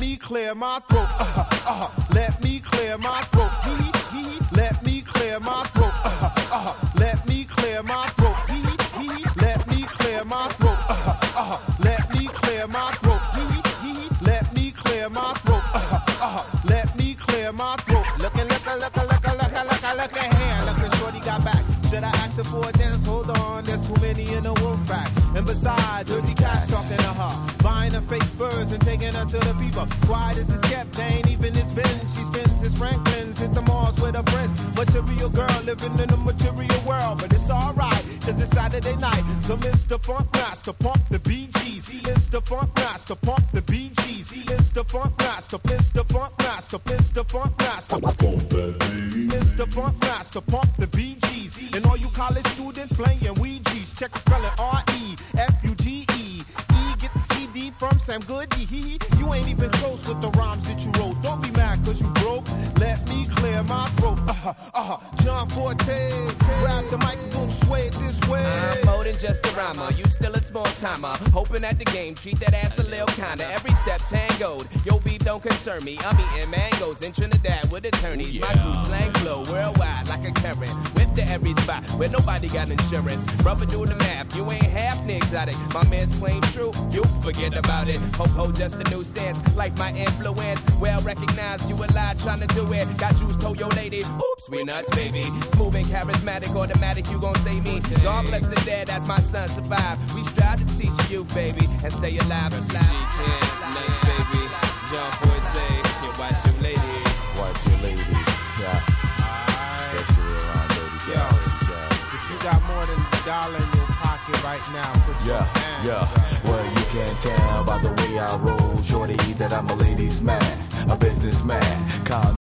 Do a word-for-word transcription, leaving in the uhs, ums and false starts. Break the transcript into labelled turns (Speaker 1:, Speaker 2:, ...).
Speaker 1: me clear my throat. Uh, uh, let me clear my throat. Hee, hee, let me clear my throat. Uh, uh, let me clear my throat. Hee, hee, let me clear my throat. Uh, uh, let me clear my throat. Hee, hee, let me clear my throat. Uh, uh, let me clear my throat. Lookin', lookin', lookin', lookin', lookin', lookin', lookin' here. Lookin', shorty got back. Should I ask her for a dance? Hold on, there's too many in the wolf pack. And besides, dirty cats talking to her, buying her fake furs and taking her to the fever. Quiet as it's kept, they ain't even it's been. She spends his Franklin's, hit the malls with her friends. Material girl living in a material world, but it's alright, cause it's Saturday night. So Mister Funk Master, pump the B Gs. Mister Funk Master, pump the B Gs. Mister Funk Master, Mister Funk Master, Mister Funk Master. Mister Funk Master, pump the B Gs. And all you college students playing Ouija's, check the spelling R E F U G E. E, get the C D from Sam Goody. He, you ain't even close with the rhymes that you wrote. Don't be mad cause you broke. Let me clear my throat. Uh-huh, uh-huh. John Forte, grab the mic and don't sway it this way.
Speaker 2: I'm more than just a rhymer. You still a small timer. Hoping at the game, treat that ass a little kinda. Every step tangoed. Yo, beef don't concern me. I'm eating mangoes in Trinidad with attorneys. My crew slang flow worldwide like a current. Whip to every spot where nobody got insurance. Brother do the math, you ain't half exotic. My man's claim true, you forget about it. Ho ho, just a new stance, like my influence. Well recognized, you a lie trying to do it. Got you told your lady, oops, we nuts, baby. Smooth and charismatic, automatic, you gon' save me. God bless the dead as my son survive. We strive to teach you, baby, and stay alive and alive.
Speaker 3: Nice, baby. John Forte, you watch your lady.
Speaker 4: Watch your lady, yeah. Especially around dirty girls.
Speaker 1: If you got more than a dollar in your pocket right now, put your
Speaker 4: Yeah,
Speaker 1: hands
Speaker 4: yeah.
Speaker 1: up.
Speaker 4: Well, you can't tell by the way I roll, shorty, that I'm a ladies' man, a businessman. Con